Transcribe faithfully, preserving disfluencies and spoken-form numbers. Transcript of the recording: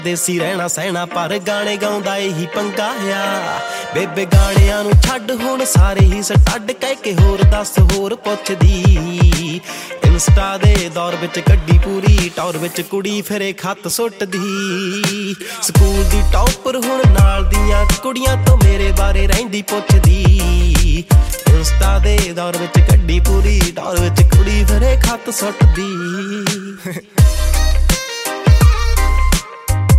ਦੇਸੀ ਰਹਿਣਾ ਸਹਿਣਾ ਪਰ ਗਾਣੇ ਗਾਉਂਦਾ ਇਹੀ ਪੰਗਾ ਆ। ਬੇਬੇ ਗਾਣਿਆਂ ਨੂੰ ਛੱਡ ਹੁਣ ਸਾਰੇ ਹੀ ਸਟੱਡ ਕਹਿ ਕੇ ਹੋਰ ਦੱਸ ਹੋਰ ਪੁੱਛਦੀ। ਇੰਸਟਾ ਦੇ ਦੌਰ ਵਿੱਚ ਗੱਡੀ ਪੂਰੀ ਟੌਰ ਵਿੱਚ ਕੁੜੀ ਫਿਰੇ ਖੱਤ ਸੁੱਟਦੀ। ਸਕੂਲ ਦੀ ਟੌਪਰ ਹੁਣ ਨਾਲ ਦੀਆਂ ਕੁੜੀਆਂ ਤੋਂ ਮੇਰੇ ਬਾਰੇ ਰਹਿੰਦੀ ਪੁੱਛਦੀ। ਇੰਸਟਾ ਦੇ ਦੌਰ ਵਿੱਚ ਗੱਡੀ ਪੂਰੀ ਟੌਰ ਵਿੱਚ ਕੁੜੀ ਫਿਰੇ ਖੱਤ ਸੁੱਟਦੀ।